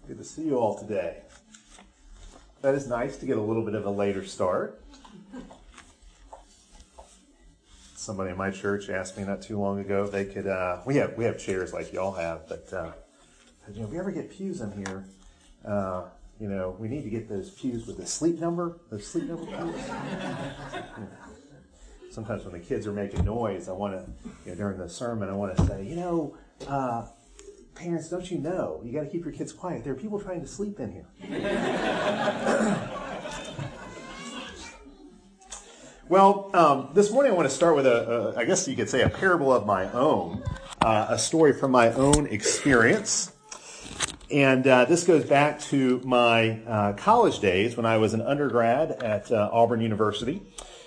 Good to see you all today. That is nice to get a little bit of a later start. Somebody in my church asked me not too long ago if they could, we have chairs like y'all have, but if we ever get pews in here, we need to get those pews with the sleep number pews. Sometimes when the kids are making noise, I want to, during the sermon, I want to say, parents, don't you know? You got to keep your kids quiet. There are people trying to sleep in here. Well, this morning I want to start with I guess you could say a parable of my own, a story from my own experience. And this goes back to my college days when I was an undergrad at Auburn University.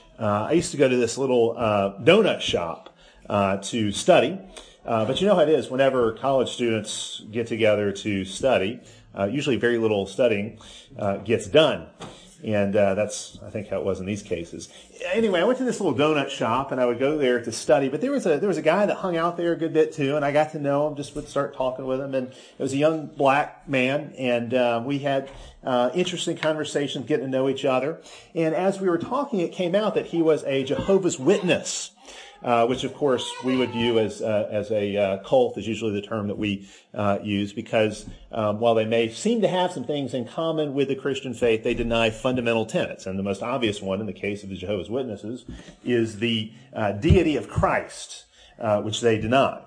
I used to go to this little donut shop to study. But you know how it is whenever college students get together to study, usually very little studying gets done. And that's, I think, how it was in these cases. Anyway, I went to this little donut shop, and I would go there to study. But there was a guy that hung out there a good bit, too, and I got to know him, just would start talking with him. And it was a young black man, and we had interesting conversations, getting to know each other. And as we were talking, it came out that he was a Jehovah's Witness. Which, of course, we would view as a cult is usually the term that we use because while they may seem to have some things in common with the Christian faith, they deny fundamental tenets. And the most obvious one in the case of the Jehovah's Witnesses is the deity of Christ, which they deny.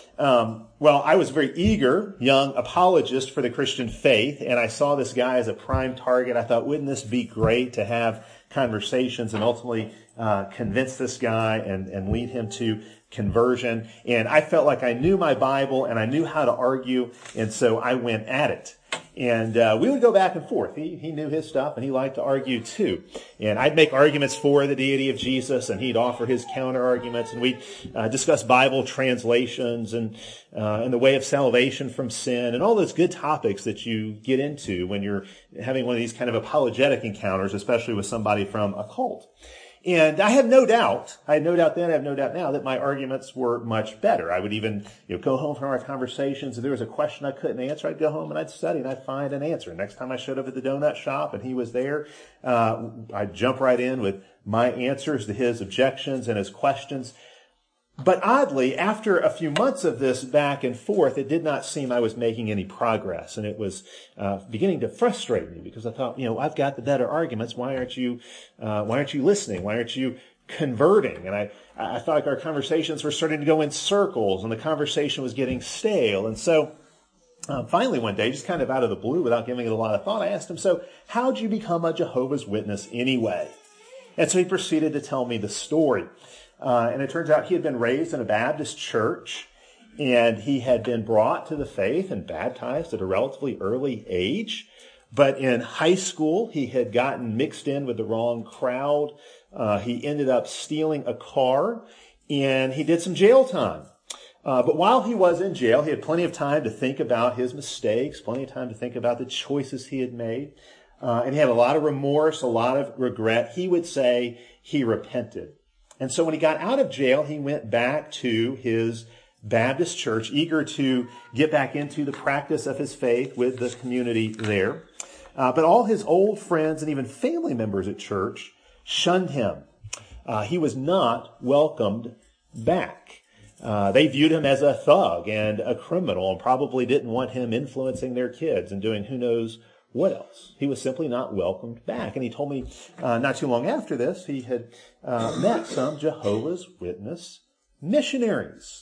Well, I was a very eager young apologist for the Christian faith, and I saw this guy as a prime target. I thought, wouldn't this be great to have conversations and ultimately convince this guy and lead him to conversion? And I felt like I knew my Bible and I knew how to argue, and so I went at it. And we would go back and forth. He knew his stuff, and he liked to argue too. And I'd make arguments for the deity of Jesus, and he'd offer his counter-arguments, and we'd discuss Bible translations and the way of salvation from sin, and all those good topics that you get into when you're having one of these kind of apologetic encounters, especially with somebody from a cult. And I had no doubt then, I have no doubt now, that my arguments were much better. I would even go home from our conversations. If there was a question I couldn't answer, I'd go home and I'd study and I'd find an answer. Next time I showed up at the donut shop and he was there, I'd jump right in with my answers to his objections and his questions. But oddly, after a few months of this back and forth, it did not seem I was making any progress. And it was beginning to frustrate me because I thought, I've got the better arguments. Why aren't you listening? Why aren't you converting? And I thought like our conversations were starting to go in circles and the conversation was getting stale. And so finally one day, just kind of out of the blue without giving it a lot of thought, I asked him, so how'd you become a Jehovah's Witness anyway? And so he proceeded to tell me the story. And it turns out he had been raised in a Baptist church, and he had been brought to the faith and baptized at a relatively early age. But in high school, he had gotten mixed in with the wrong crowd. He ended up stealing a car, and he did some jail time. But while he was in jail, he had plenty of time to think about his mistakes, plenty of time to think about the choices he had made. And he had a lot of remorse, a lot of regret. He would say he repented. And so when he got out of jail, he went back to his Baptist church, eager to get back into the practice of his faith with the community there. But all his old friends and even family members at church shunned him. He was not welcomed back. They viewed him as a thug and a criminal and probably didn't want him influencing their kids and doing who knows what else. He was simply not welcomed back. And he told me not too long after this, he had met some Jehovah's Witness missionaries.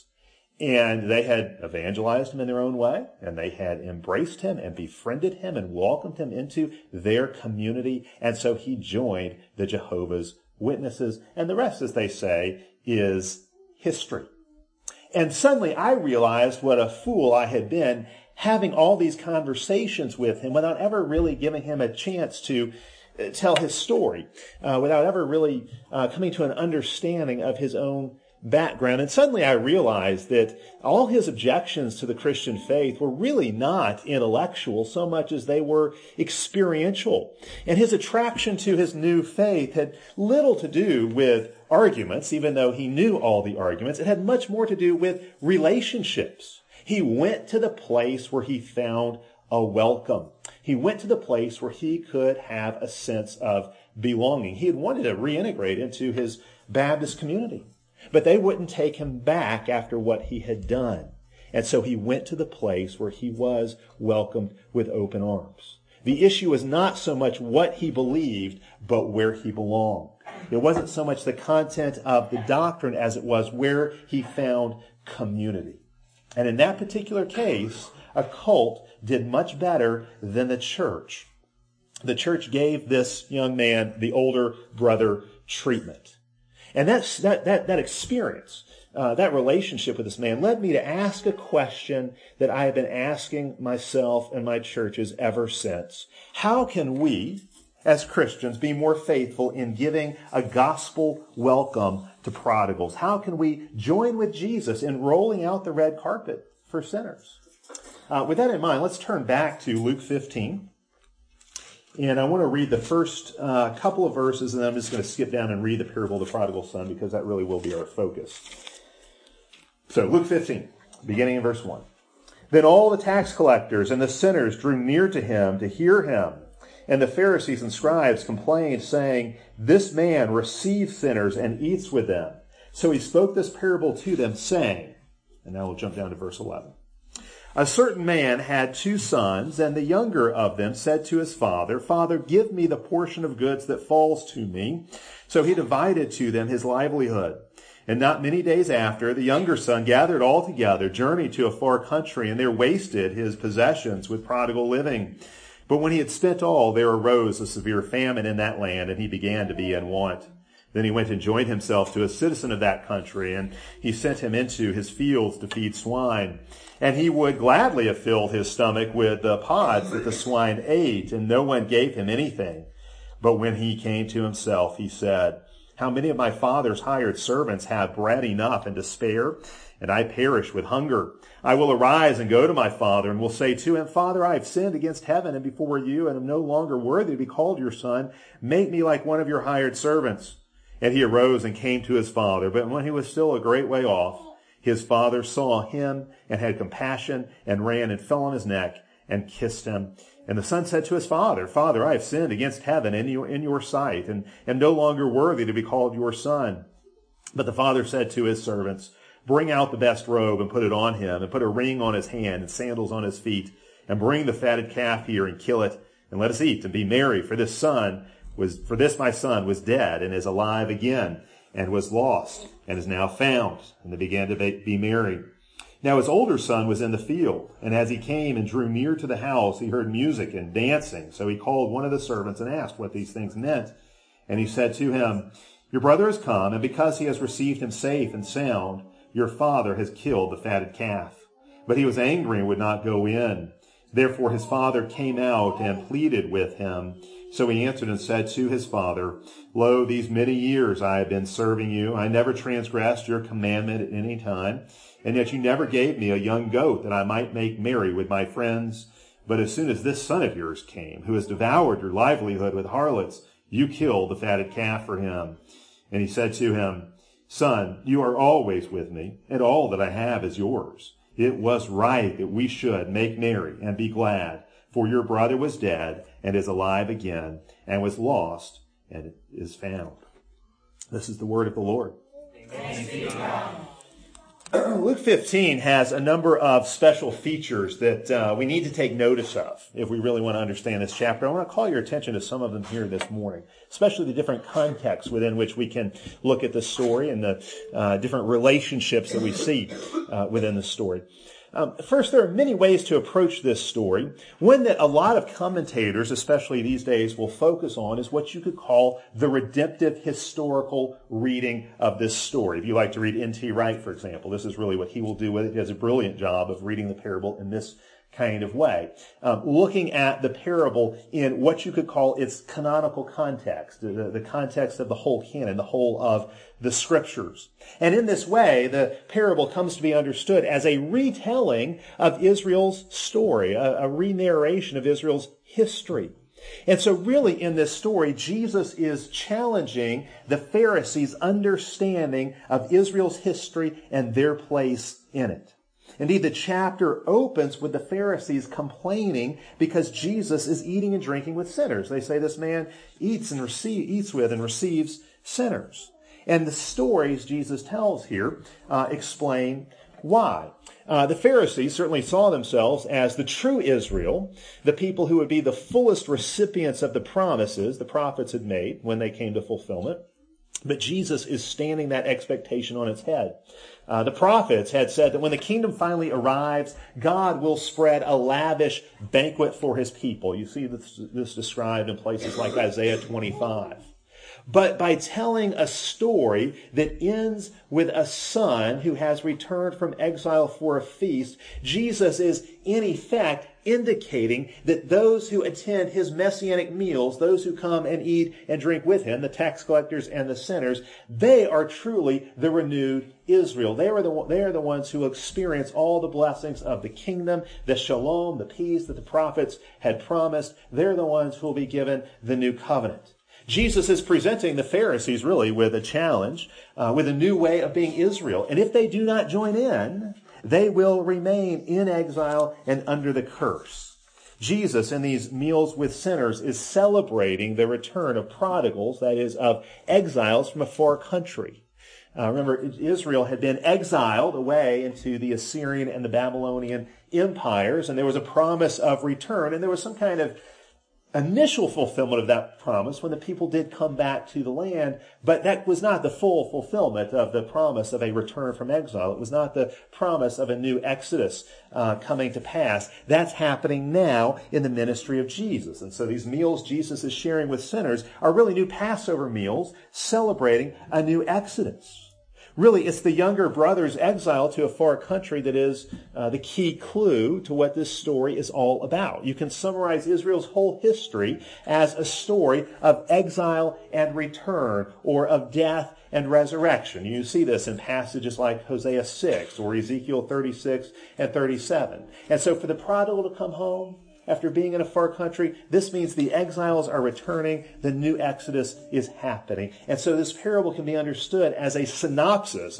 And they had evangelized him in their own way, and they had embraced him and befriended him and welcomed him into their community. And so he joined the Jehovah's Witnesses. And the rest, as they say, is history. And suddenly I realized what a fool I had been having all these conversations with him without ever really giving him a chance to tell his story, without ever really coming to an understanding of his own background. And suddenly I realized that all his objections to the Christian faith were really not intellectual so much as they were experiential. And his attraction to his new faith had little to do with arguments, even though he knew all the arguments. It had much more to do with relationships. He went to the place where he found a welcome. He went to the place where he could have a sense of belonging. He had wanted to reintegrate into his Baptist community, but they wouldn't take him back after what he had done. And so he went to the place where he was welcomed with open arms. The issue was not so much what he believed, but where he belonged. It wasn't so much the content of the doctrine as it was where he found community. And in that particular case, a cult did much better than the church. The church gave this young man the older brother treatment. And that experience, that relationship with this man led me to ask a question that I have been asking myself and my churches ever since. How can we, as Christians, be more faithful in giving a gospel welcome to prodigals? How can we join with Jesus in rolling out the red carpet for sinners? With that in mind, let's turn back to Luke 15. And I want to read the first couple of verses, and then I'm just going to skip down and read the parable of the prodigal son, because that really will be our focus. So, Luke 15, beginning in verse 1. Then all the tax collectors and the sinners drew near to him to hear him. And the Pharisees and scribes complained, saying, "This man receives sinners and eats with them." So he spoke this parable to them, saying, and now we'll jump down to verse 11. A certain man had 2 sons, and the younger of them said to his father, "Father, give me the portion of goods that falls to me." So he divided to them his livelihood. And not many days after, the younger son gathered all together, journeyed to a far country, and there wasted his possessions with prodigal living. But when he had spent all, there arose a severe famine in that land, and he began to be in want. Then he went and joined himself to a citizen of that country, and he sent him into his fields to feed swine. And he would gladly have filled his stomach with the pods that the swine ate, and no one gave him anything. But when he came to himself, he said, "How many of my father's hired servants have bread enough and to spare, and I perish with hunger? I will arise and go to my father, and will say to him, 'Father, I have sinned against heaven and before you, and am no longer worthy to be called your son. Make me like one of your hired servants.' And he arose and came to his father. But when he was still a great way off, his father saw him and had compassion and ran and fell on his neck and kissed him. And the son said to his father, 'Father, I have sinned against heaven and in your sight, and am no longer worthy to be called your son.' But the father said to his servants, 'Bring out the best robe and put it on him, and put a ring on his hand and sandals on his feet, and bring the fatted calf here and kill it, and let us eat and be merry. For this my son was dead and is alive again, and was lost and is now found.' And they began to be merry. Now his older son was in the field, and as he came and drew near to the house, he heard music and dancing. So he called one of the servants and asked what these things meant. And he said to him, 'Your brother has come, and because he has received him safe and sound, your father has killed the fatted calf.' But he was angry and would not go in. Therefore his father came out and pleaded with him. So he answered and said to his father, 'Lo, these many years I have been serving you. I never transgressed your commandment at any time. And yet you never gave me a young goat that I might make merry with my friends. But as soon as this son of yours came, who has devoured your livelihood with harlots, you killed the fatted calf for him.' And he said to him, 'Son, you are always with me, and all that I have is yours. It was right that we should make merry and be glad, for your brother was dead and is alive again, and was lost and is found.'" This is the word of the Lord. Thanks be to God. Luke 15 has a number of special features that we need to take notice of if we really want to understand this chapter. I want to call your attention to some of them here this morning, especially the different contexts within which we can look at this story and the different relationships that we see within the story. First, there are many ways to approach this story. One that a lot of commentators, especially these days, will focus on is what you could call the redemptive historical reading of this story. If you like to read N.T. Wright, for example, this is really what he will do with it. He does a brilliant job of reading the parable in this kind of way. Looking at the parable in what you could call its canonical context, the context of the whole canon, the whole of the scriptures. And in this way, the parable comes to be understood as a retelling of Israel's story, a re-narration of Israel's history. And so really in this story, Jesus is challenging the Pharisees' understanding of Israel's history and their place in it. Indeed, the chapter opens with the Pharisees complaining because Jesus is eating and drinking with sinners. They say this man eats with and receives sinners. And the stories Jesus tells here explain why. The Pharisees certainly saw themselves as the true Israel, the people who would be the fullest recipients of the promises the prophets had made when they came to fulfillment. But Jesus is standing that expectation on its head. The prophets had said that when the kingdom finally arrives, God will spread a lavish banquet for his people. You see this described in places like Isaiah 25. But by telling a story that ends with a son who has returned from exile for a feast, Jesus is in effect indicating that those who attend his messianic meals, those who come and eat and drink with him, the tax collectors and the sinners, they are truly the renewed Israel. They are the ones who experience all the blessings of the kingdom, the shalom, the peace that the prophets had promised. They're the ones who will be given the new covenant. Jesus is presenting the Pharisees really with a challenge, with a new way of being Israel. And if they do not join in, they will remain in exile and under the curse. Jesus, in these meals with sinners, is celebrating the return of prodigals, that is, of exiles from a far country. Remember, Israel had been exiled away into the Assyrian and the Babylonian empires, and there was a promise of return, and there was some kind of initial fulfillment of that promise when the people did come back to the land, but that was not the full fulfillment of the promise of a return from exile. It was not the promise of a new Exodus coming to pass. That's happening now in the ministry of Jesus. And so these meals Jesus is sharing with sinners are really new Passover meals celebrating a new Exodus. Really, it's the younger brother's exile to a far country that is the key clue to what this story is all about. You can summarize Israel's whole history as a story of exile and return, or of death and resurrection. You see this in passages like Hosea 6 or Ezekiel 36 and 37. And so for the prodigal to come home after being in a far country, this means the exiles are returning, the new Exodus is happening. And so this parable can be understood as a synopsis,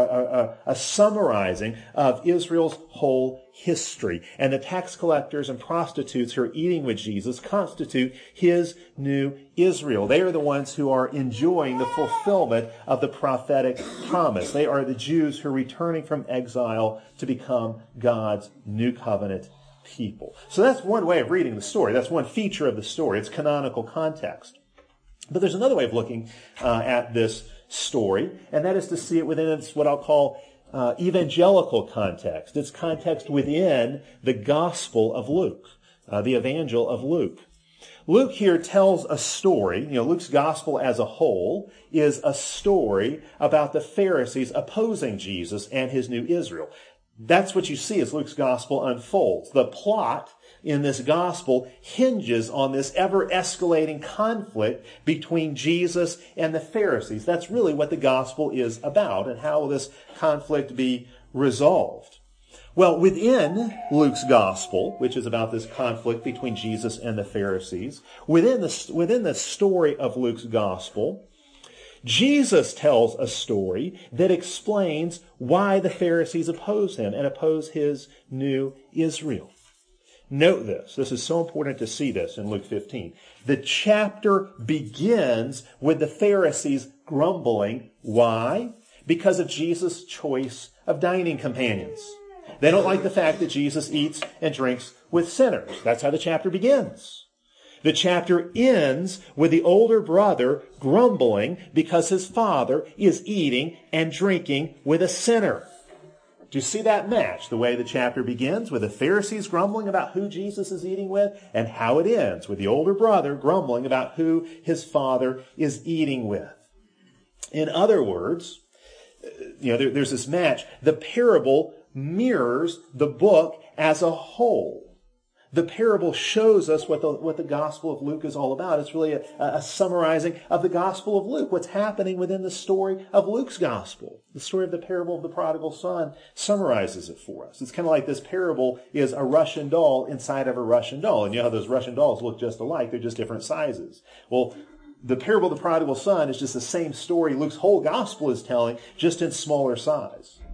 a summarizing of Israel's whole history. And the tax collectors and prostitutes who are eating with Jesus constitute his new Israel. They are the ones who are enjoying the fulfillment of the prophetic promise. They are the Jews who are returning from exile to become God's new covenant people. So that's one way of reading the story. That's one feature of the story. It's canonical context. But there's another way of looking at this story, and that is to see it within its what I'll call evangelical context. It's context within the Gospel of Luke, the Evangel of Luke. Luke here tells a story. Luke's Gospel as a whole is a story about the Pharisees opposing Jesus and his new Israel. That's what you see as Luke's gospel unfolds. The plot in this gospel hinges on this ever-escalating conflict between Jesus and the Pharisees. That's really what the gospel is about, and how will this conflict be resolved? Well, within Luke's gospel, which is about this conflict between Jesus and the Pharisees, within the story of Luke's gospel, Jesus tells a story that explains why the Pharisees oppose him and oppose his new Israel. Note this. This is so important to see this in Luke 15. The chapter begins with the Pharisees grumbling. Why? Because of Jesus' choice of dining companions. They don't like the fact that Jesus eats and drinks with sinners. That's how the chapter begins. The chapter ends with the older brother grumbling because his father is eating and drinking with a sinner. Do you see that match? The way the chapter begins with the Pharisees grumbling about who Jesus is eating with, and how it ends with the older brother grumbling about who his father is eating with. In other words, there's this match. The parable mirrors the book as a whole. The parable shows us what the Gospel of Luke is all about. It's really a summarizing of the Gospel of Luke, what's happening within the story of Luke's Gospel. The story of the parable of the prodigal son summarizes it for us. It's kind of like this parable is a Russian doll inside of a Russian doll. And you know how those Russian dolls look just alike. They're just different sizes. Well, the parable of the prodigal son is just the same story Luke's whole Gospel is telling, just in smaller size.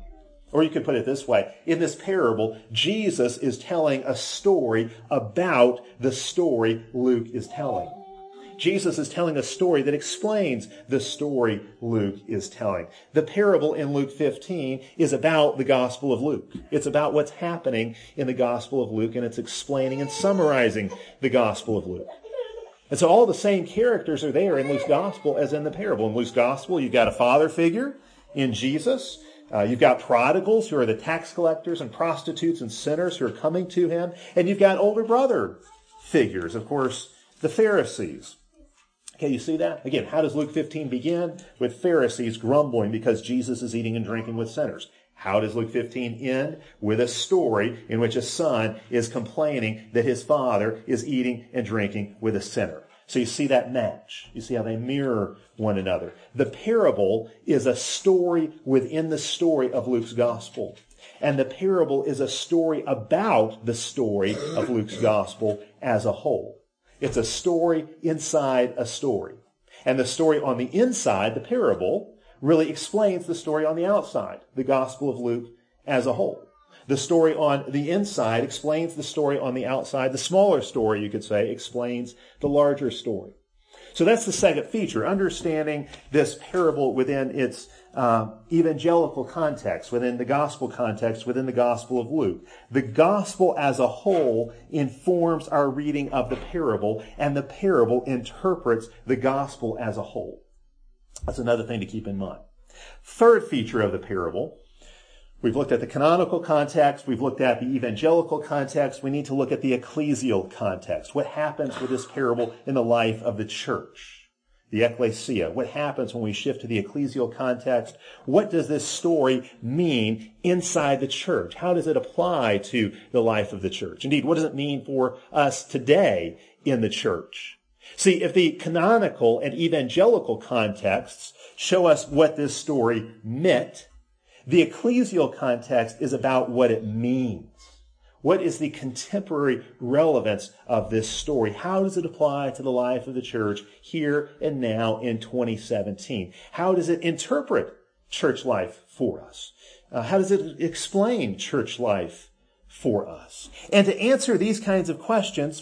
Or you could put it this way. In this parable, Jesus is telling a story about the story Luke is telling. Jesus is telling a story that explains the story Luke is telling. The parable in Luke 15 is about the Gospel of Luke. It's about what's happening in the Gospel of Luke, and it's explaining and summarizing the Gospel of Luke. And so all the same characters are there in Luke's Gospel as in the parable. In Luke's Gospel, you've got a father figure in Jesus. You've got prodigals who are the tax collectors and prostitutes and sinners who are coming to him. And you've got older brother figures, of course, the Pharisees. Okay, you see that? Again, how does Luke 15 begin? With Pharisees grumbling because Jesus is eating and drinking with sinners. How does Luke 15 end? With a story in which a son is complaining that his father is eating and drinking with a sinner. So you see that match. You see how they mirror one another. The parable is a story within the story of Luke's gospel. And the parable is a story about the story of Luke's gospel as a whole. It's a story inside a story. And the story on the inside, the parable, really explains the story on the outside, the Gospel of Luke as a whole. The story on the inside explains the story on the outside. The smaller story, you could say, explains the larger story. So that's the second feature, understanding this parable within its evangelical context, within the gospel context, within the Gospel of Luke. The gospel as a whole informs our reading of the parable, and the parable interprets the gospel as a whole. That's another thing to keep in mind. Third feature of the parable, we've looked at the canonical context, we've looked at the evangelical context, we need to look at the ecclesial context. What happens with this parable in the life of the church? The ecclesia. What happens when we shift to the ecclesial context? What does this story mean inside the church? How does it apply to the life of the church? Indeed, what does it mean for us today in the church? See, if the canonical and evangelical contexts show us what this story meant, the ecclesial context is about what it means. What is the contemporary relevance of this story? How does it apply to the life of the church here and now in 2017? How does it interpret church life for us? How does it explain church life for us? And to answer these kinds of questions,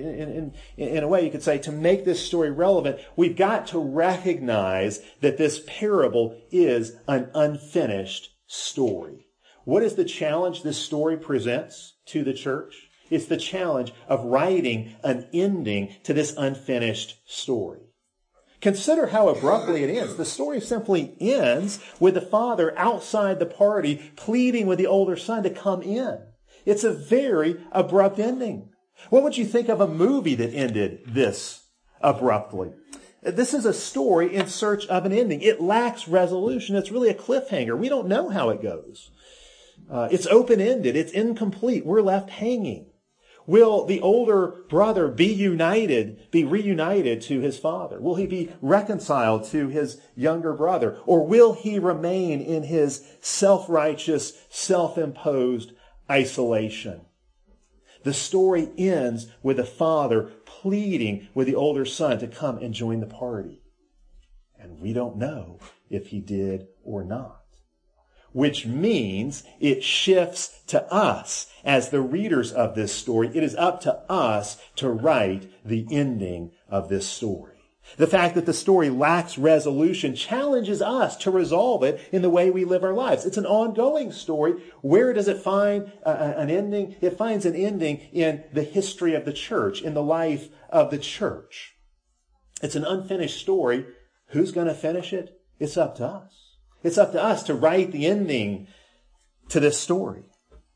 in a way you could say, to make this story relevant, we've got to recognize that this parable is an unfinished story. What is the challenge this story presents to the church? It's the challenge of writing an ending to this unfinished story. Consider how abruptly it ends. The story simply ends with the father outside the party pleading with the older son to come in. It's a very abrupt ending. What would you think of a movie that ended this abruptly? This is a story in search of an ending. It lacks resolution. It's really a cliffhanger. We don't know how it goes. It's open-ended. It's incomplete. We're left hanging. Will the older brother be reunited to his father? Will he be reconciled to his younger brother? Or will he remain in his self-righteous, self-imposed isolation? The story ends with the father pleading with the older son to come and join the party. And we don't know if he did or not. Which means it shifts to us as the readers of this story. It is up to us to write the ending of this story. The fact that the story lacks resolution challenges us to resolve it in the way we live our lives. It's an ongoing story. Where does it find an ending? It finds an ending in the history of the church, in the life of the church. It's an unfinished story. Who's going to finish it? It's up to us. It's up to us to write the ending to this story.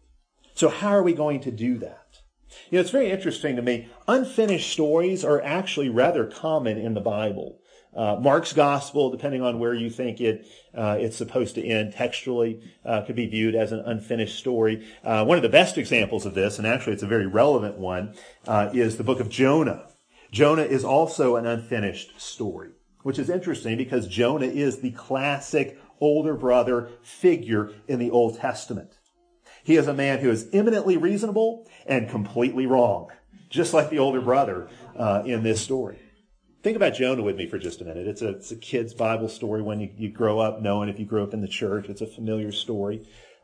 So how are we going to do that? You know, it's very interesting to me. Unfinished stories are actually rather common in the Bible. Mark's gospel, depending on where you think it's supposed to end textually, could be viewed as an unfinished story. One of the best examples of this, and actually it's a very relevant one, is the book of Jonah. Jonah is also an unfinished story, which is interesting because Jonah is the classic older brother figure in the Old Testament. He is a man who is eminently reasonable and completely wrong, just like the older brother in this story. Think about Jonah with me for just a minute. It's a kid's Bible story when you grow up knowing, if you grew up in the church, it's a familiar story.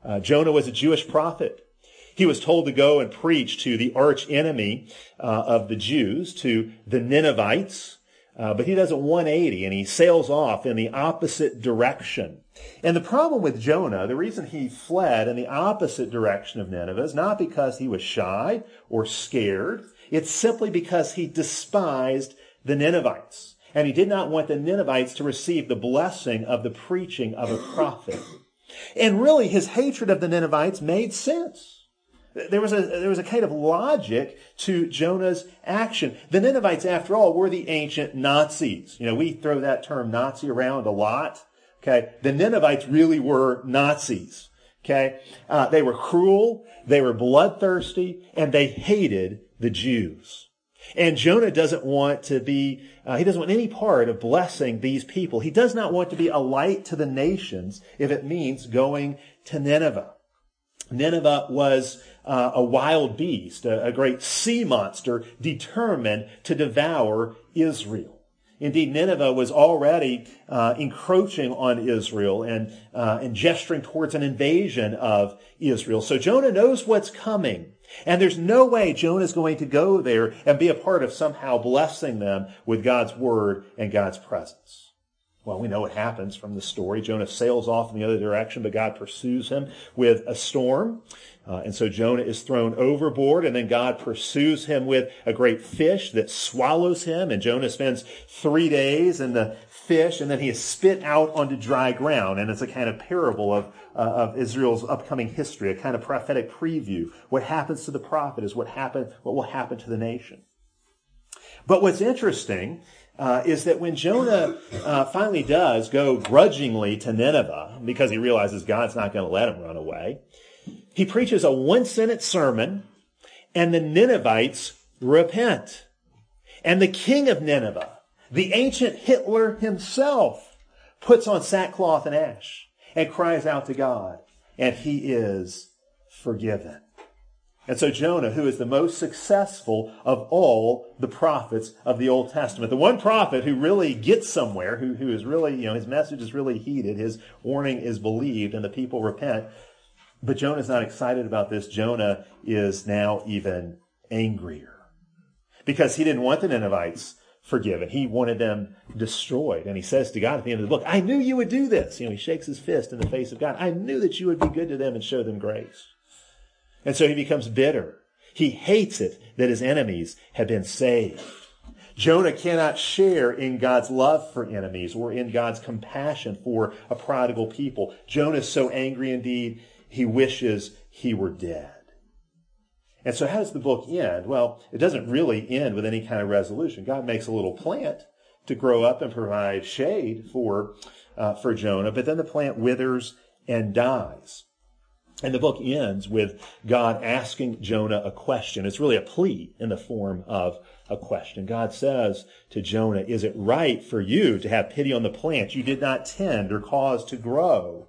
Jonah was a Jewish prophet. He was told to go and preach to the arch enemy of the Jews, to the Ninevites, but he does a 180 and he sails off in the opposite direction. And the problem with Jonah, the reason he fled in the opposite direction of Nineveh is not because he was shy or scared. It's simply because he despised the Ninevites. And he did not want the Ninevites to receive the blessing of the preaching of a prophet. And really, his hatred of the Ninevites made sense. There was a kind of logic to Jonah's action. The Ninevites, after all, were the ancient Nazis. You know, we throw that term Nazi around a lot. Okay. The Ninevites really were Nazis. Okay. They were cruel. They were bloodthirsty, and they hated the Jews. And Jonah doesn't want to be, he doesn't want any part of blessing these people. He does not want to be a light to the nations if it means going to Nineveh. Nineveh was a wild beast, a great sea monster determined to devour Israel. Indeed, Nineveh was already encroaching on Israel and gesturing towards an invasion of Israel. So Jonah knows what's coming. And there's no way Jonah's going to go there and be a part of somehow blessing them with God's word and God's presence. Well, we know what happens from the story. Jonah sails off in the other direction, but God pursues him with a storm. And so Jonah is thrown overboard, and then God pursues him with a great fish that swallows him. And Jonah spends 3 days in the fish, and then he is spit out onto dry ground. And it's a kind of parable of Israel's upcoming history, a kind of prophetic preview. What happens to the prophet is what will happen to the nation. But what's interesting is that when Jonah finally does go grudgingly to Nineveh, because he realizes God's not going to let him run away, he preaches a 1-sentence sermon, and the Ninevites repent. And the king of Nineveh, the ancient Hitler himself, puts on sackcloth and ash and cries out to God, and he is forgiven. And so Jonah, who is the most successful of all the prophets of the Old Testament, the one prophet who really gets somewhere, who is really, his message is really heeded, his warning is believed, and the people repent. But Jonah's not excited about this. Jonah is now even angrier because he didn't want the Ninevites forgiven. He wanted them destroyed. And he says to God at the end of the book, I knew you would do this. He shakes his fist in the face of God. I knew that you would be good to them and show them grace. And so he becomes bitter. He hates it that his enemies have been saved. Jonah cannot share in God's love for enemies or in God's compassion for a prodigal people. Jonah is so angry indeed, he wishes he were dead. And so how does the book end? Well, it doesn't really end with any kind of resolution. God makes a little plant to grow up and provide shade for Jonah, but then the plant withers and dies. And the book ends with God asking Jonah a question. It's really a plea in the form of a question. God says to Jonah, is it right for you to have pity on the plant you did not tend or cause to grow?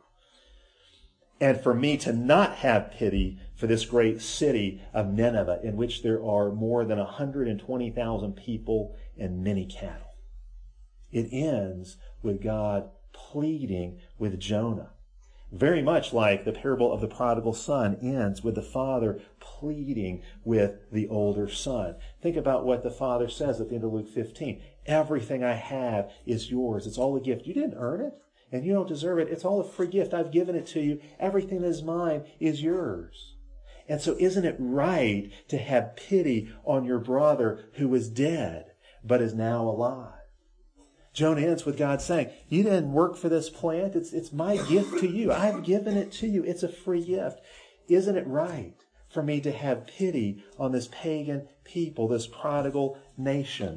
And for me to not have pity for this great city of Nineveh, in which there are more than 120,000 people and many cattle. It ends with God pleading with Jonah. Very much like the parable of the prodigal son ends with the father pleading with the older son. Think about what the father says at the end of Luke 15. Everything I have is yours. It's all a gift. You didn't earn it, and you don't deserve it. It's all a free gift. I've given it to you. Everything that is mine is yours. And so isn't it right to have pity on your brother who is dead but is now alive? Jonah ends with God saying, you didn't work for this plant. It's my gift to you. I've given it to you. It's a free gift. Isn't it right for me to have pity on this pagan people, this prodigal nation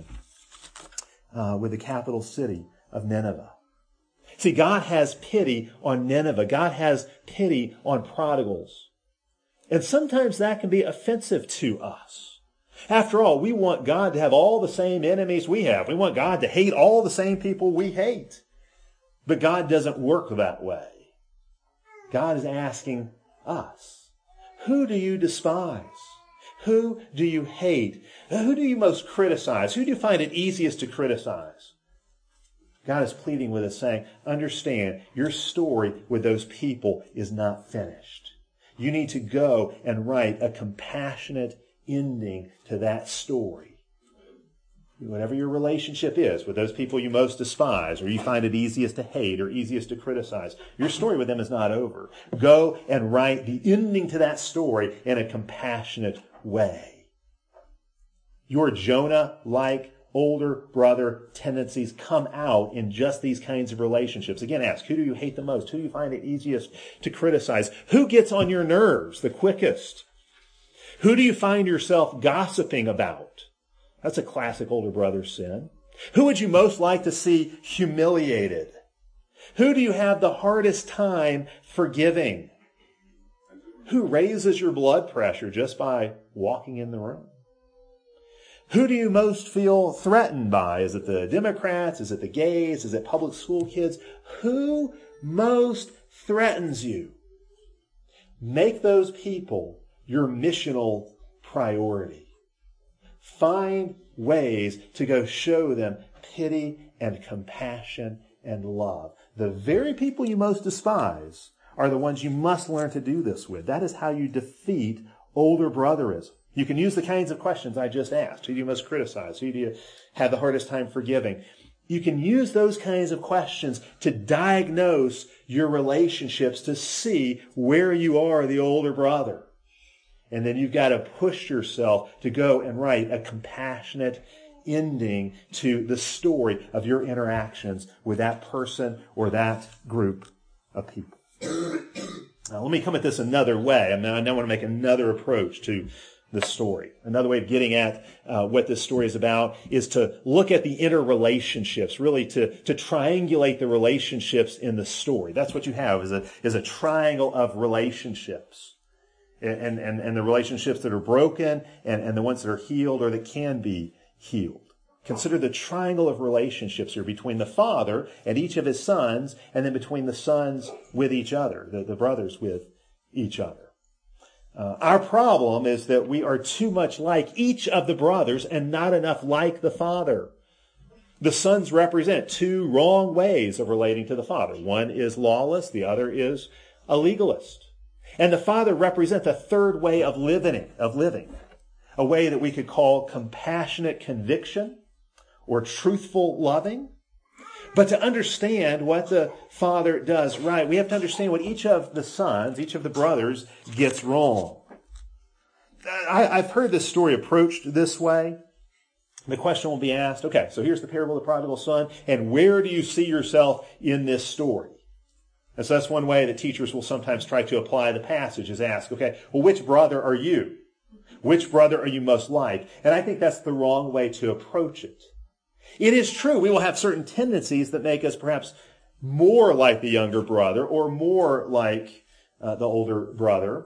with the capital city of Nineveh? See, God has pity on Nineveh. God has pity on prodigals. And sometimes that can be offensive to us. After all, we want God to have all the same enemies we have. We want God to hate all the same people we hate. But God doesn't work that way. God is asking us, who do you despise? Who do you hate? Who do you most criticize? Who do you find it easiest to criticize? God is pleading with us, saying, understand, your story with those people is not finished. You need to go and write a compassionate ending to that story. Whatever your relationship is with those people you most despise, or you find it easiest to hate or easiest to criticize, your story with them is not over. Go and write the ending to that story in a compassionate way. Your Jonah-like older brother tendencies come out in just these kinds of relationships. Again, ask, who do you hate the most? Who do you find it easiest to criticize? Who gets on your nerves the quickest? Who do you find yourself gossiping about? That's a classic older brother sin. Who would you most like to see humiliated? Who do you have the hardest time forgiving? Who raises your blood pressure just by walking in the room? Who do you most feel threatened by? Is it the Democrats? Is it the gays? Is it public school kids? Who most threatens you? Make those people your missional priority. Find ways to go show them pity and compassion and love. The very people you most despise are the ones you must learn to do this with. That is how you defeat older brotherism. You can use the kinds of questions I just asked. Who do you most criticize? Who do you have the hardest time forgiving? You can use those kinds of questions to diagnose your relationships, to see where you are the older brother. And then you've got to push yourself to go and write a compassionate ending to the story of your interactions with that person or that group of people. Now, let me come at this another way. I now want to make another approach to the story. Another way of getting at what this story is about is to look at the interrelationships, really to triangulate the relationships in the story. That's what you have, is a triangle of relationships. And the relationships that are broken and the ones that are healed or that can be healed. Consider the triangle of relationships here between the father and each of his sons, and then between the sons with each other, the brothers with each other. Our problem is that we are too much like each of the brothers and not enough like the father. The sons represent two wrong ways of relating to the father. One is lawless, the other is a legalist. And the father represents a third way of living, a way that we could call compassionate conviction or truthful loving. But to understand what the father does right, we have to understand what each of the sons, each of the brothers gets wrong. I've heard this story approached this way. The question will be asked, okay, so here's the parable of the prodigal son, and where do you see yourself in this story? And so that's one way that teachers will sometimes try to apply the passage, is ask, okay, well, which brother are you? Which brother are you most like? And I think that's the wrong way to approach it. It is true, we will have certain tendencies that make us perhaps more like the younger brother or more like the older brother.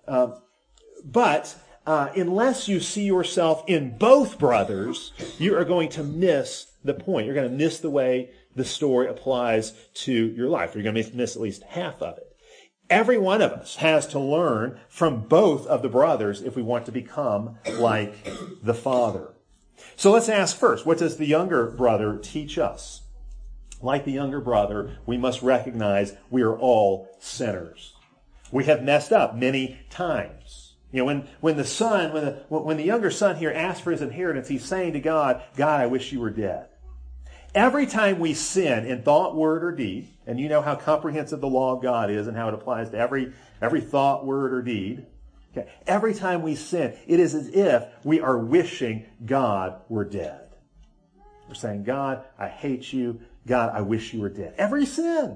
But unless you see yourself in both brothers, you are going to miss the point. You're going to miss the way the story applies to your life. You're going to miss at least half of it. Every one of us has to learn from both of the brothers if we want to become like the father. So let's ask first, what does the younger brother teach us? Like the younger brother, we must recognize we are all sinners. We have messed up many times. You know, when the younger son here asks for his inheritance, he's saying to God, God, I wish you were dead. Every time we sin in thought, word, or deed, and you know how comprehensive the law of God is and how it applies to every thought, word, or deed. Okay. Every time we sin, it is as if we are wishing God were dead. We're saying, God, I hate you. God, I wish you were dead. Every sin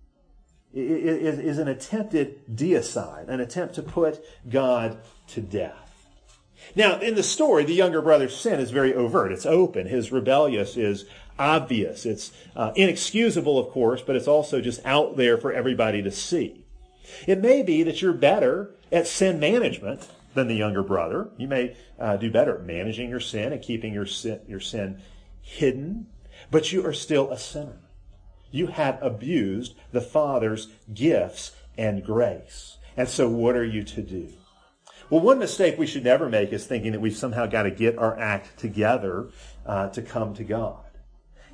is an attempted deicide, an attempt to put God to death. Now, in the story, the younger brother's sin is very overt. It's open. His rebellious is obvious. It's inexcusable, of course, but it's also just out there for everybody to see. It may be that you're better at sin management than the younger brother. You may do better at managing your sin and keeping your sin hidden, but you are still a sinner. You have abused the Father's gifts and grace. And so what are you to do? Well, one mistake we should never make is thinking that we've somehow got to get our act together to come to God.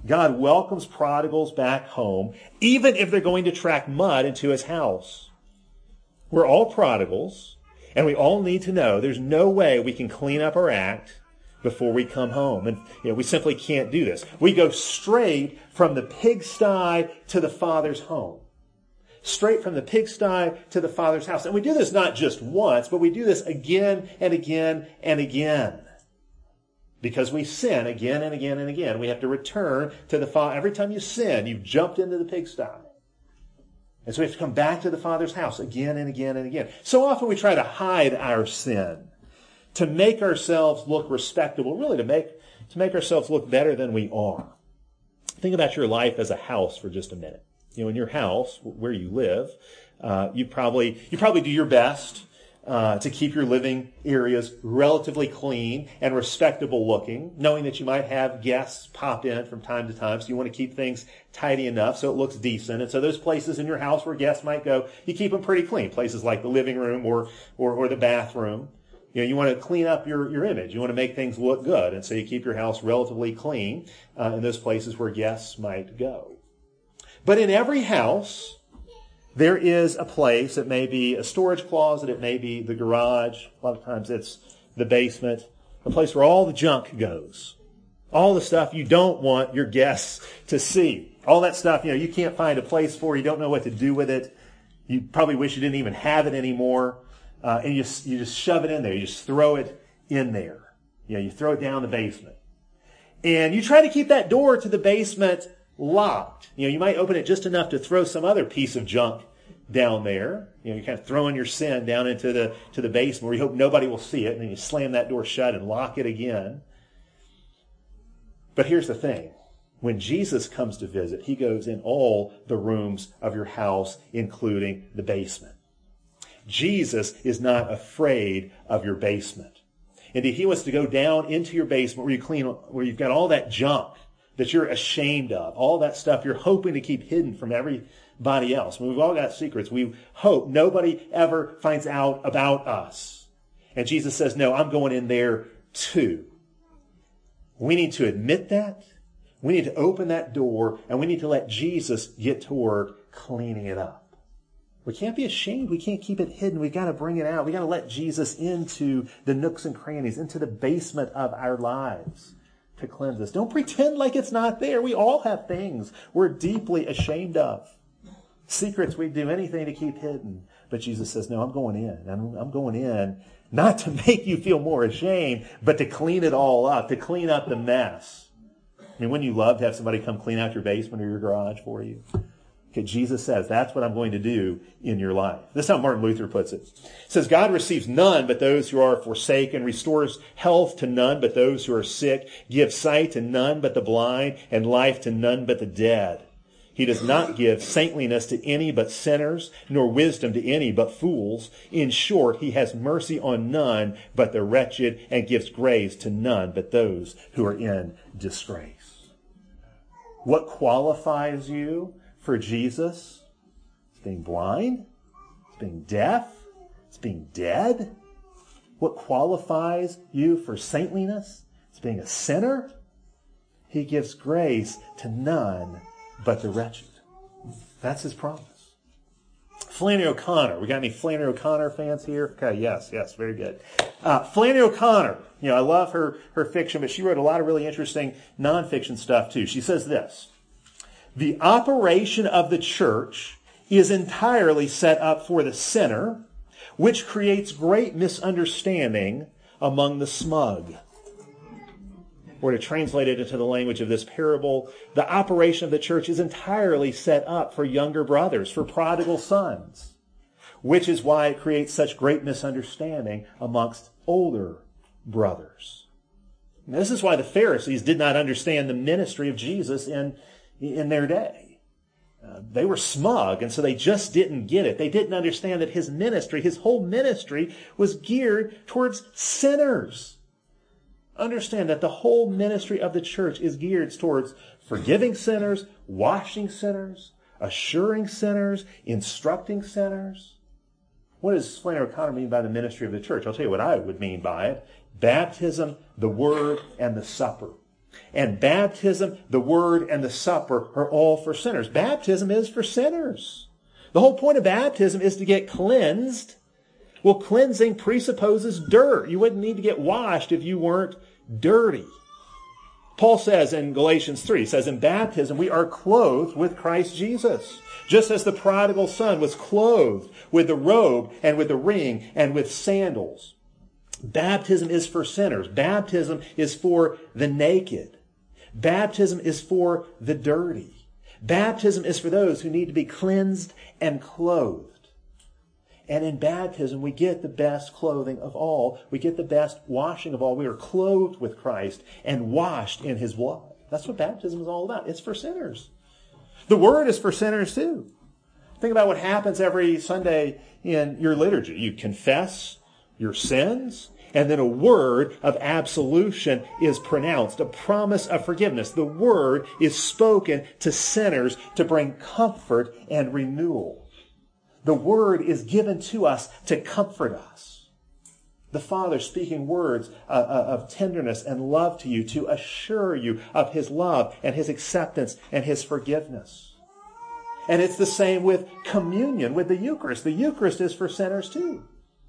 God welcomes prodigals back home, even if they're going to track mud into his house. We're all prodigals, and we all need to know there's no way we can clean up our act before we come home. And we simply can't do this. We go straight from the pigsty to the Father's home. Straight from the pigsty to the Father's house. And we do this not just once, but we do this again and again and again. Because we sin again and again and again. We have to return to the Father. Every time you sin, you've jumped into the pigsty. And so we have to come back to the Father's house again and again and again. So often we try to hide our sin, to make ourselves look respectable, really to make ourselves look better than we are. Think about your life as a house for just a minute. In your house, where you live, you probably do your best to keep your living areas relatively clean and respectable looking, knowing that you might have guests pop in from time to time. So you want to keep things tidy enough so it looks decent. And so those places in your house where guests might go, you keep them pretty clean. Places like the living room or the bathroom. You want to clean up your image. You want to make things look good. And so you keep your house relatively clean in those places where guests might go. But in every house, there is a place. It may be a storage closet. It may be the garage. A lot of times it's the basement. A place where all the junk goes. All the stuff you don't want your guests to see. All that stuff, you can't find a place for. You don't know what to do with it. You probably wish you didn't even have it anymore. And you just shove it in there. You just throw it in there. You throw it down the basement. And you try to keep that door to the basement locked. You might open it just enough to throw some other piece of junk down there. You're kind of throwing your sin down into the basement where you hope nobody will see it, and then you slam that door shut and lock it again. But here's the thing. When Jesus comes to visit, he goes in all the rooms of your house, including the basement. Jesus is not afraid of your basement. Indeed, he wants to go down into your basement where you've got all that junk that you're ashamed of, all that stuff you're hoping to keep hidden from everybody else. We've all got secrets. We hope nobody ever finds out about us. And Jesus says, no, I'm going in there too. We need to admit that. We need to open that door, and we need to let Jesus get to work cleaning it up. We can't be ashamed. We can't keep it hidden. We've got to bring it out. We've got to let Jesus into the nooks and crannies, into the basement of our lives to cleanse us. Don't pretend like it's not there. We all have things we're deeply ashamed of. Secrets we'd do anything to keep hidden. But Jesus says, no, I'm going in. I'm going in not to make you feel more ashamed, but to clean it all up, to clean up the mess. Wouldn't you love to have somebody come clean out your basement or your garage for you? Okay, Jesus says, that's what I'm going to do in your life. This is how Martin Luther puts it. He says, God receives none but those who are forsaken, restores health to none but those who are sick, gives sight to none but the blind, and life to none but the dead. He does not give saintliness to any but sinners, nor wisdom to any but fools. In short, he has mercy on none but the wretched, and gives grace to none but those who are in disgrace. What qualifies you for Jesus? It's being blind. It's being deaf. It's being dead. What qualifies you for saintliness? It's being a sinner. He gives grace to none but the wretched. That's his promise. Flannery O'Connor. We got any Flannery O'Connor fans here? Okay, yes, very good. Flannery O'Connor. I love her fiction, but she wrote a lot of really interesting nonfiction stuff too. She says this: the operation of the church is entirely set up for the sinner, which creates great misunderstanding among the smug. Or to translate it into the language of this parable, the operation of the church is entirely set up for younger brothers, for prodigal sons, which is why it creates such great misunderstanding amongst older brothers. And this is why the Pharisees did not understand the ministry of Jesus in their day. They were smug, and so they just didn't get it. They didn't understand that his ministry, his whole ministry, was geared towards sinners. Understand that the whole ministry of the church is geared towards forgiving sinners, washing sinners, assuring sinners, instructing sinners. What does Flannery O'Connor mean by the ministry of the church? I'll tell you what I would mean by it. Baptism, the word, and the supper. And baptism, the word, and the supper are all for sinners. Baptism is for sinners. The whole point of baptism is to get cleansed. Well, cleansing presupposes dirt. You wouldn't need to get washed if you weren't dirty. Paul says in Galatians 3, he says, in baptism we are clothed with Christ Jesus. Just as the prodigal son was clothed with the robe and with the ring and with sandals. Baptism is for sinners. Baptism is for the naked. Baptism is for the dirty. Baptism is for those who need to be cleansed and clothed. And in baptism, we get the best clothing of all. We get the best washing of all. We are clothed with Christ and washed in his blood. That's what baptism is all about. It's for sinners. The word is for sinners too. Think about what happens every Sunday in your liturgy. You confess your sins, and then a word of absolution is pronounced, a promise of forgiveness. The word is spoken to sinners to bring comfort and renewal. The word is given to us to comfort us. The Father speaking words of tenderness and love to you to assure you of his love and his acceptance and his forgiveness. And it's the same with communion, with the Eucharist. The Eucharist is for sinners too.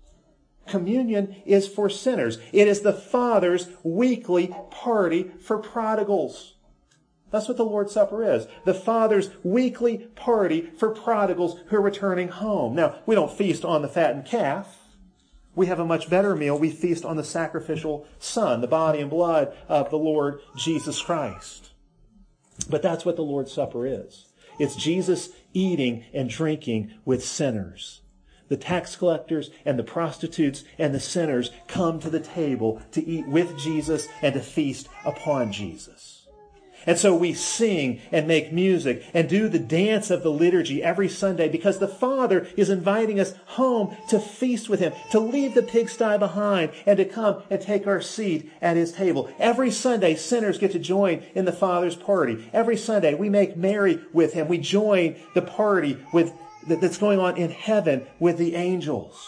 Communion is for sinners. It is the Father's weekly party for prodigals. That's what the Lord's Supper is. The Father's weekly party for prodigals who are returning home. Now, we don't feast on the fattened calf. We have a much better meal. We feast on the sacrificial Son, the body and blood of the Lord Jesus Christ. But that's what the Lord's Supper is. It's Jesus eating and drinking with sinners. The tax collectors and the prostitutes and the sinners come to the table to eat with Jesus and to feast upon Jesus. And so we sing and make music and do the dance of the liturgy every Sunday because the Father is inviting us home to feast with him, to leave the pigsty behind and to come and take our seat at his table. Every Sunday, sinners get to join in the Father's party. Every Sunday, we make merry with him. We join the party that's going on in heaven with the angels.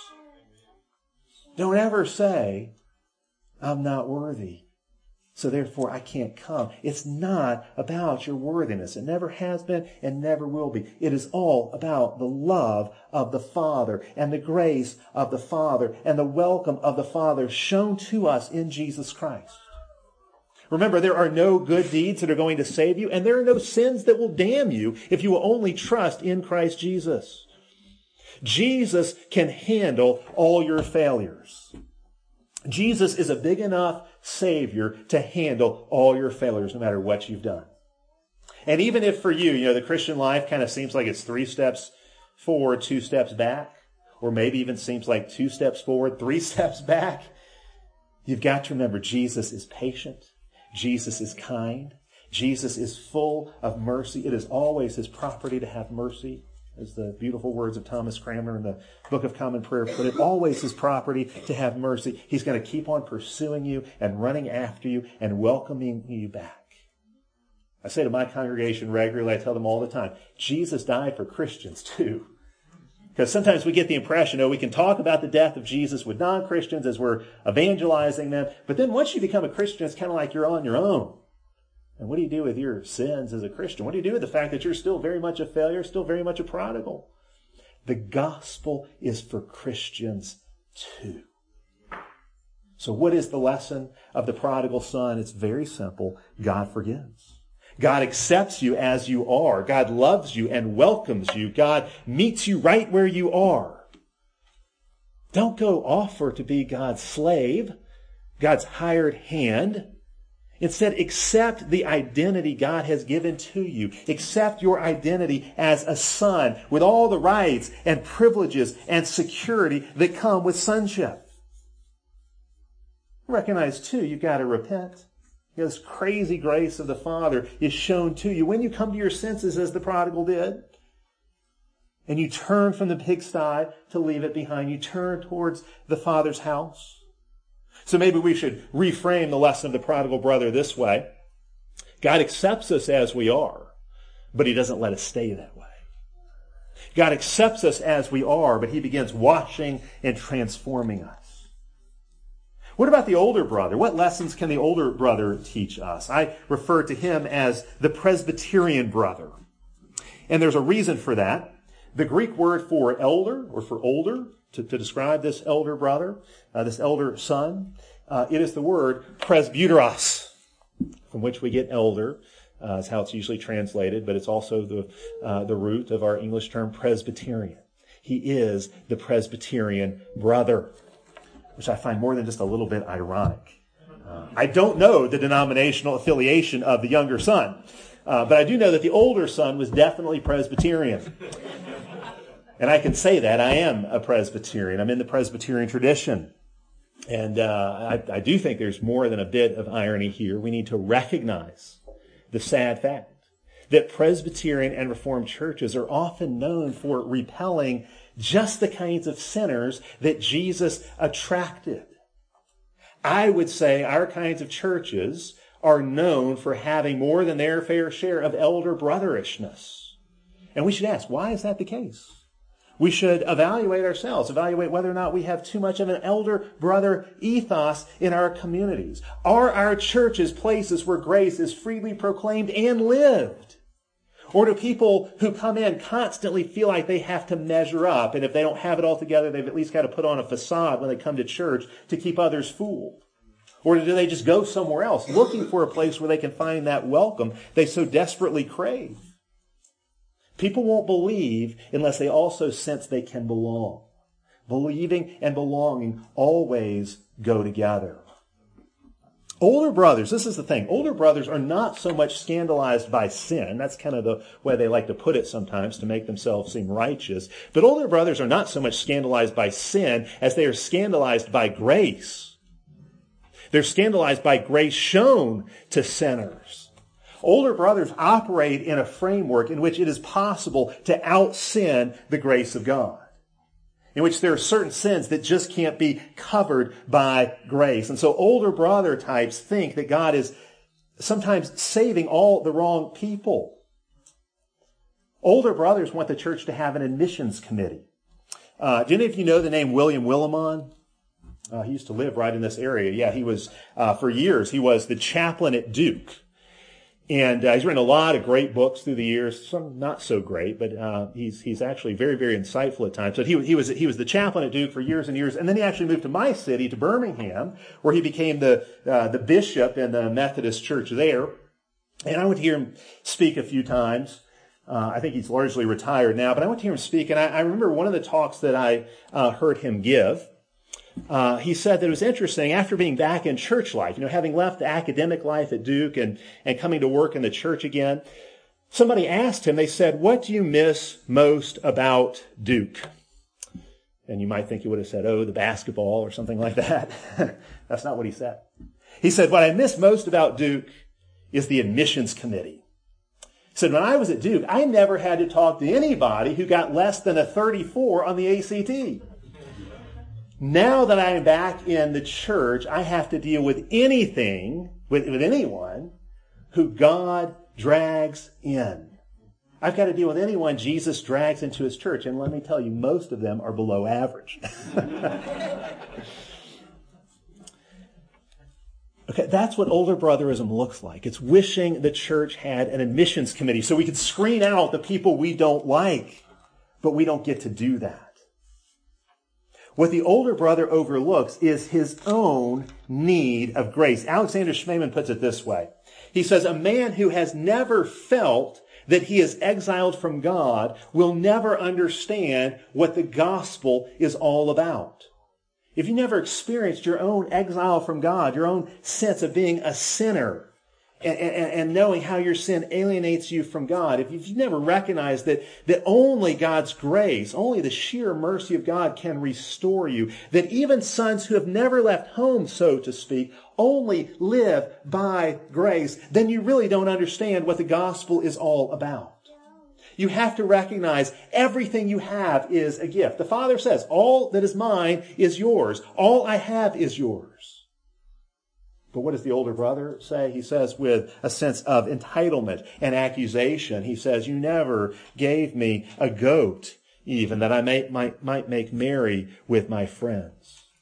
Don't ever say, I'm not worthy, so therefore I can't come. It's not about your worthiness. It never has been and never will be. It is all about the love of the Father and the grace of the Father and the welcome of the Father shown to us in Jesus Christ. Remember, there are no good deeds that are going to save you, and there are no sins that will damn you if you will only trust in Christ Jesus. Jesus can handle all your failures. Jesus is a big enough Savior to handle all your failures, no matter what you've done. And even if for you, the Christian life kind of seems like it's 3 steps forward, 2 steps back, or maybe even seems like 2 steps forward, 3 steps back, you've got to remember Jesus is patient. Jesus is kind. Jesus is full of mercy. It is always his property to have mercy, as the beautiful words of Thomas Cranmer in the Book of Common Prayer put it. Always his property to have mercy. He's going to keep on pursuing you and running after you and welcoming you back. I say to my congregation regularly, I tell them all the time, Jesus died for Christians too. Because sometimes we get the impression, we can talk about the death of Jesus with non-Christians as we're evangelizing them. But then once you become a Christian, it's kind of like you're on your own. And what do you do with your sins as a Christian? What do you do with the fact that you're still very much a failure, still very much a prodigal? The gospel is for Christians too. So what is the lesson of the prodigal son? It's very simple. God forgives. God accepts you as you are. God loves you and welcomes you. God meets you right where you are. Don't go offer to be God's slave, God's hired hand. Instead, accept the identity God has given to you. Accept your identity as a son with all the rights and privileges and security that come with sonship. Recognize, too, you've got to repent. This crazy grace of the Father is shown to you when you come to your senses as the prodigal did. And you turn from the pigsty to leave it behind. You turn towards the Father's house. So maybe we should reframe the lesson of the prodigal brother this way. God accepts us as we are, but he doesn't let us stay that way. God accepts us as we are, but he begins washing and transforming us. What about the older brother? What lessons can the older brother teach us? I refer to him as the Presbyterian brother. And there's a reason for that. The Greek word for elder or for older, to describe this elder brother, this elder son, it is the word presbyteros, from which we get elder. Is how it's usually translated, but it's also the root of our English term Presbyterian. He is the Presbyterian brother, which I find more than just a little bit ironic. I don't know the denominational affiliation of the younger son, but I do know that the older son was definitely Presbyterian. And I can say that I am a Presbyterian. I'm in the Presbyterian tradition. And I do think there's more than a bit of irony here. We need to recognize the sad fact that Presbyterian and Reformed churches are often known for repelling just the kinds of sinners that Jesus attracted. I would say our kinds of churches are known for having more than their fair share of elder brotherishness. And we should ask, why is that the case? We should evaluate ourselves, evaluate whether or not we have too much of an elder brother ethos in our communities. Are our churches places where grace is freely proclaimed and lived? Or do people who come in constantly feel like they have to measure up, and if they don't have it all together, they've at least got to put on a facade when they come to church to keep others fooled? Or do they just go somewhere else, looking for a place where they can find that welcome they so desperately crave? People won't believe unless they also sense they can belong. Believing and belonging always go together. Older brothers, this is the thing. Older brothers are not so much scandalized by sin. That's kind of the way they like to put it sometimes to make themselves seem righteous. But older brothers are not so much scandalized by sin as they are scandalized by grace. They're scandalized by grace shown to sinners. Older brothers operate in a framework in which it is possible to out-sin the grace of God, in which there are certain sins that just can't be covered by grace. And so older brother types think that God is sometimes saving all the wrong people. Older brothers want the church to have an admissions committee. Do any of you know the name William Willimon? He used to live right in this area. Yeah, he was, for years, he was the chaplain at Duke. And he's written a lot of great books through the years, some not so great, but he's actually very, very insightful at times. But he was the chaplain at Duke for years and years, and then he actually moved to my city, to Birmingham, where he became the bishop in the Methodist church there. And I went to hear him speak a few times. I think he's largely retired now, but I went to hear him speak, and I remember one of the talks that I heard him give. He said that it was interesting, after being back in church life, having left the academic life at Duke and coming to work in the church again, somebody asked him, they said, "What do you miss most about Duke?" And you might think he would have said, "Oh, the basketball," or something like that. That's not what he said. He said, "What I miss most about Duke is the admissions committee." He said, "When I was at Duke, I never had to talk to anybody who got less than a 34 on the ACT. Now that I am back in the church, I have to deal with anything, with anyone who God drags in. I've got to deal with anyone Jesus drags into his church. And let me tell you, most of them are below average." Okay, that's what older brotherism looks like. It's wishing the church had an admissions committee so we could screen out the people we don't like. But we don't get to do that. What the older brother overlooks is his own need of grace. Alexander Schmemann puts it this way. He says, "A man who has never felt that he is exiled from God will never understand what the gospel is all about." If you never experienced your own exile from God, your own sense of being a sinner, and knowing how your sin alienates you from God, if you've never recognized that only God's grace, only the sheer mercy of God can restore you, that even sons who have never left home, so to speak, only live by grace, then you really don't understand what the gospel is all about. You have to recognize everything you have is a gift. The Father says, "All that is mine is yours. All I have is yours." But what does the older brother say? He says, with a sense of entitlement and accusation, he says, "You never gave me a goat, even that I might make merry with my friends."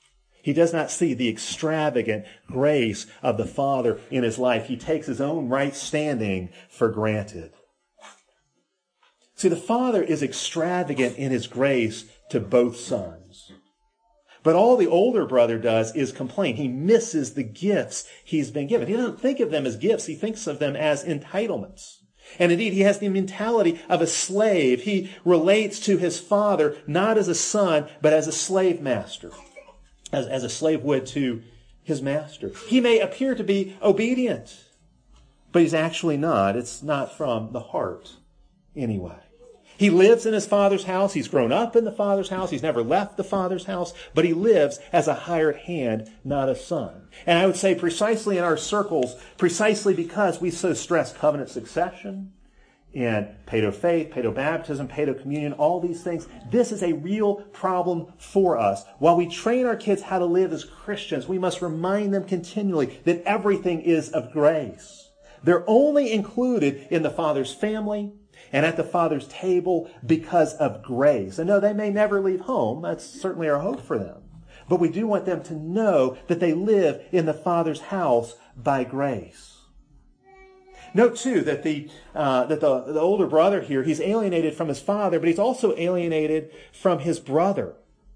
He does not see the extravagant grace of the Father in his life. He takes his own right standing for granted. See, the Father is extravagant in his grace to both sons. But all the older brother does is complain. He misses the gifts he's been given. He doesn't think of them as gifts. He thinks of them as entitlements. And indeed, he has the mentality of a slave. He relates to his father not as a son, but as a slave master, as a slave would to his master. He may appear to be obedient, but he's actually not. It's not from the heart anyway. He lives in his father's house. He's grown up in the father's house. He's never left the father's house, but he lives as a hired hand, not a son. And I would say precisely in our circles, precisely because we so stress covenant succession and paedo-faith, paedo-baptism, paedo-communion, all these things, this is a real problem for us. While we train our kids how to live as Christians, we must remind them continually that everything is of grace. They're only included in the Father's family and at the Father's table because of grace. And no, they may never leave home. That's certainly our hope for them. But we do want them to know that they live in the Father's house by grace. Note, too, that the older brother here, he's alienated from his father, but he's also alienated from his brother.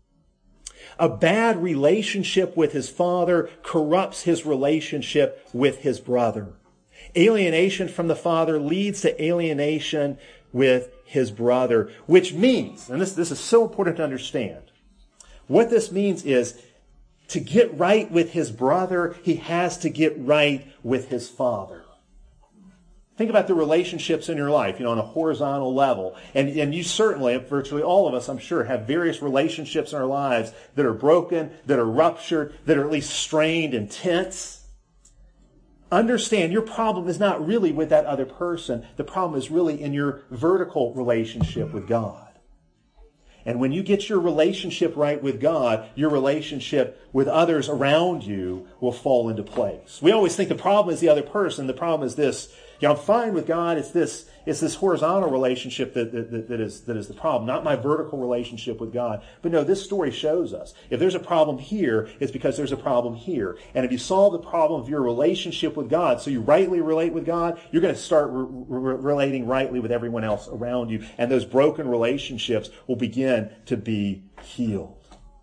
A bad relationship with his father corrupts his relationship with his brother. Alienation from the father leads to alienation with his brother, which means, and this is so important to understand, what this means is to get right with his brother, he has to get right with his father. Think about the relationships in your life, on a horizontal level. And you certainly, virtually all of us, I'm sure, have various relationships in our lives that are broken, that are ruptured, that are at least strained and tense. Understand, your problem is not really with that other person. The problem is really in your vertical relationship with God. And when you get your relationship right with God, your relationship with others around you will fall into place. We always think the problem is the other person. The problem is this. I'm fine with God. It's this horizontal relationship that is the problem, not my vertical relationship with God. But no, this story shows us if there's a problem here, it's because there's a problem here. And if you solve the problem of your relationship with God, so you rightly relate with God, you're going to start relating rightly with everyone else around you. And those broken relationships will begin to be healed.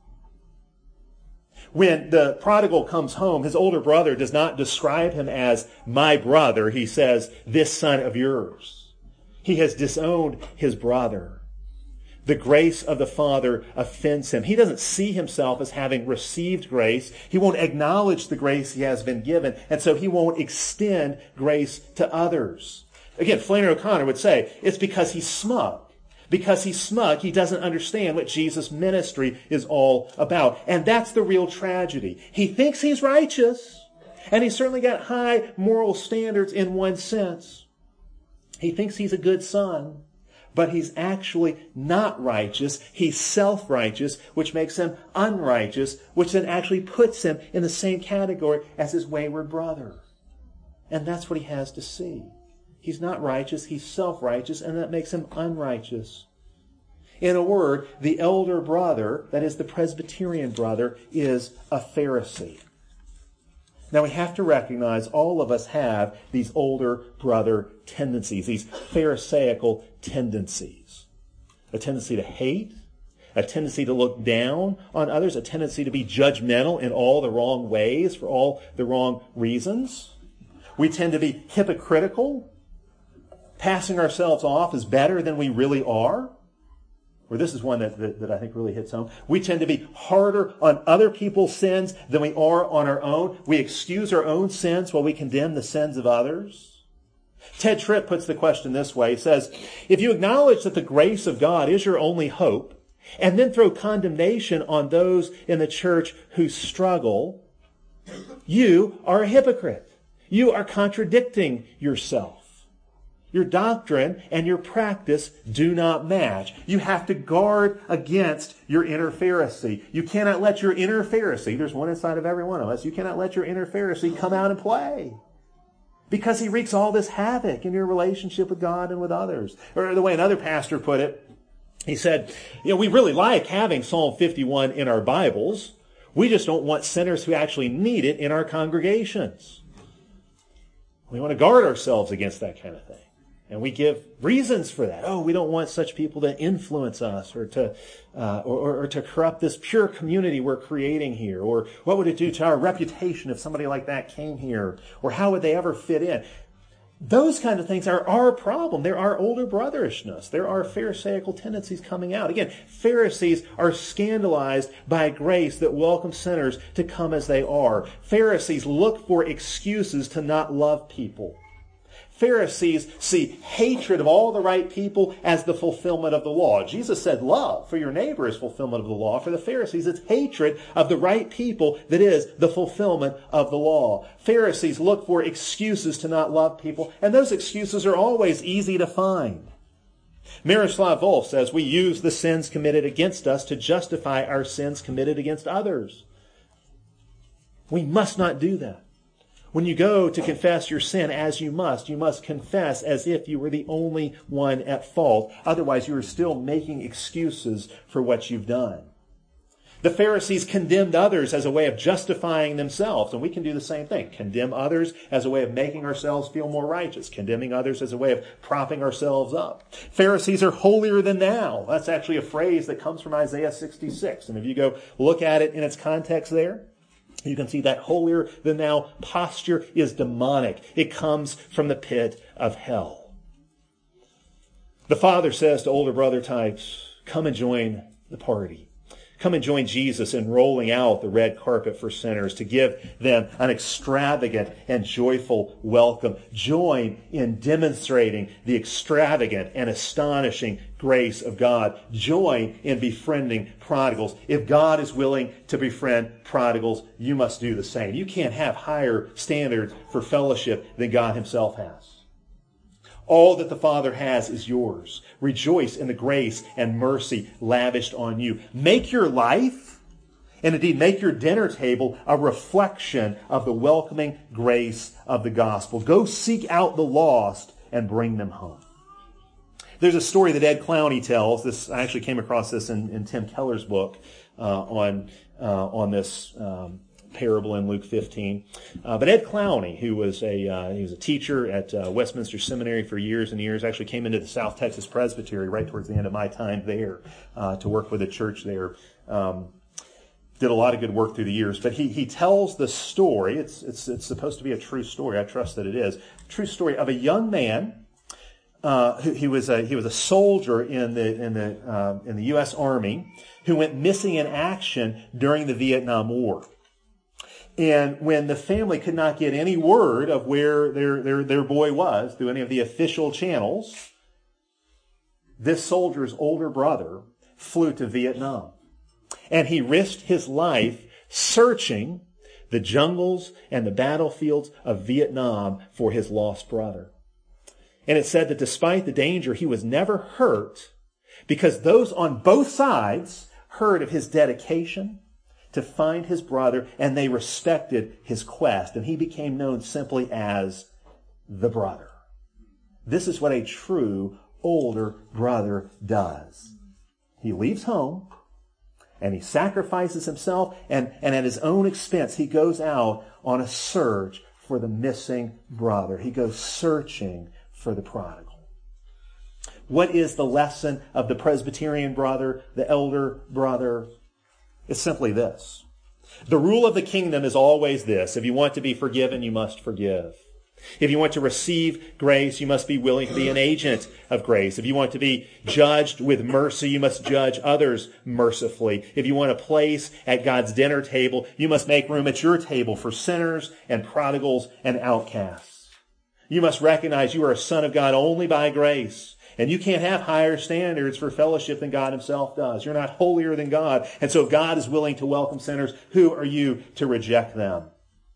When the prodigal comes home, his older brother does not describe him as my brother. He says, this son of yours. He has disowned his brother. The grace of the Father offends him. He doesn't see himself as having received grace. He won't acknowledge the grace he has been given, and so he won't extend grace to others. Again, Flannery O'Connor would say, it's because he's smug. Because he's smug, he doesn't understand what Jesus' ministry is all about. And that's the real tragedy. He thinks he's righteous, and he's certainly got high moral standards in one sense. He thinks he's a good son, but he's actually not righteous. He's self-righteous, which makes him unrighteous, which then actually puts him in the same category as his wayward brother. And that's what he has to see. He's not righteous, he's self-righteous, and that makes him unrighteous. In a word, the elder brother, that is the Presbyterian brother, is a Pharisee. Now we have to recognize all of us have these older brother tendencies, these Pharisaical tendencies. A tendency to hate, a tendency to look down on others, a tendency to be judgmental in all the wrong ways for all the wrong reasons. We tend to be hypocritical, passing ourselves off as better than we really are. Or this is one that I think really hits home. We tend to be harder on other people's sins than we are on our own. We excuse our own sins while we condemn the sins of others. Ted Tripp puts the question this way. He says, if you acknowledge that the grace of God is your only hope, and then throw condemnation on those in the church who struggle, you are a hypocrite. You are contradicting yourself. Your doctrine and your practice do not match. You have to guard against your inner Pharisee. You cannot let your inner Pharisee, there's one inside of every one of us, you cannot let your inner Pharisee come out and play. Because he wreaks all this havoc in your relationship with God and with others. Or the way another pastor put it, he said, we really like having Psalm 51 in our Bibles. We just don't want sinners who actually need it in our congregations. We want to guard ourselves against that kind of thing. And we give reasons for that. Oh, we don't want such people to influence us or to corrupt this pure community we're creating here. Or what would it do to our reputation if somebody like that came here? Or how would they ever fit in? Those kind of things are our problem. There are older brotherishness. There are Pharisaical tendencies coming out. Again, Pharisees are scandalized by grace that welcomes sinners to come as they are. Pharisees look for excuses to not love people. Pharisees see hatred of all the right people as the fulfillment of the law. Jesus said love for your neighbor is fulfillment of the law. For the Pharisees, it's hatred of the right people that is the fulfillment of the law. Pharisees look for excuses to not love people, and those excuses are always easy to find. Miroslav Volf says we use the sins committed against us to justify our sins committed against others. We must not do that. When you go to confess your sin, as you must confess as if you were the only one at fault. Otherwise, you are still making excuses for what you've done. The Pharisees condemned others as a way of justifying themselves, and we can do the same thing. Condemn others as a way of making ourselves feel more righteous. Condemning others as a way of propping ourselves up. Pharisees are holier than thou. That's actually a phrase that comes from Isaiah 66. And if you go look at it in its context there, you can see that holier than thou posture is demonic. It comes from the pit of hell. The Father says to older brother types, come and join the party. Come and join Jesus in rolling out the red carpet for sinners to give them an extravagant and joyful welcome. Join in demonstrating the extravagant and astonishing grace of God. Join in befriending prodigals. If God is willing to befriend prodigals, you must do the same. You can't have higher standards for fellowship than God himself has. All that the Father has is yours. Rejoice in the grace and mercy lavished on you. Make your life, and indeed make your dinner table, a reflection of the welcoming grace of the gospel. Go seek out the lost and bring them home. There's a story that Ed Clowney tells. I actually came across this in Tim Keller's book on this parable in Luke 15. But Ed Clowney, who was he was a teacher at Westminster Seminary for years and years, actually came into the South Texas Presbytery right towards the end of my time there to work with a church there. Did a lot of good work through the years. But he tells the story. It's supposed to be a true story. I trust that it is. True story of a young man. He was a soldier in the U.S. Army who went missing in action during the Vietnam War. And when the family could not get any word of where their boy was through any of the official channels, this soldier's older brother flew to Vietnam. And he risked his life searching the jungles and the battlefields of Vietnam for his lost brother. And it said that despite the danger, he was never hurt because those on both sides heard of his dedication to find his brother, and they respected his quest, and he became known simply as the brother. This is what a true older brother does. He leaves home, and he sacrifices himself, and at his own expense, he goes out on a search for the missing brother. He goes searching for the prodigal. What is the lesson of the Presbyterian brother, the elder brother? It's simply this. The rule of the kingdom is always this. If you want to be forgiven, you must forgive. If you want to receive grace, you must be willing to be an agent of grace. If you want to be judged with mercy, you must judge others mercifully. If you want a place at God's dinner table, you must make room at your table for sinners and prodigals and outcasts. You must recognize you are a son of God only by grace. And you can't have higher standards for fellowship than God himself does. You're not holier than God. And so if God is willing to welcome sinners, who are you to reject them?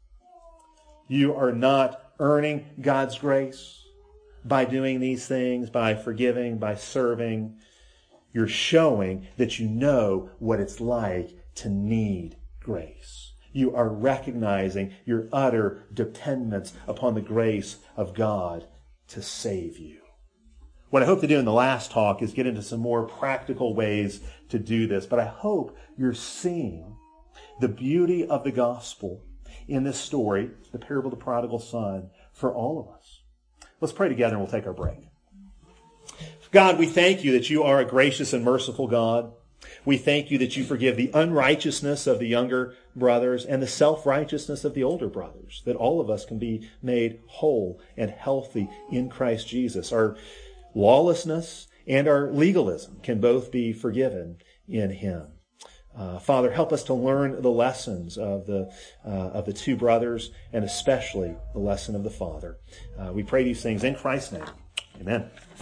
You are not earning God's grace by doing these things, by forgiving, by serving. You're showing that you know what it's like to need grace. You are recognizing your utter dependence upon the grace of God to save you. What I hope to do in the last talk is get into some more practical ways to do this. But I hope you're seeing the beauty of the gospel in this story, the parable of the prodigal son, for all of us. Let's pray together and we'll take our break. God, we thank you that you are a gracious and merciful God. We thank you that you forgive the unrighteousness of the younger brothers and the self-righteousness of the older brothers, that all of us can be made whole and healthy in Christ Jesus. Our lawlessness and our legalism can both be forgiven in him. Father, help us to learn the lessons of the two brothers, and especially the lesson of the Father. We pray these things in Christ's name. Amen.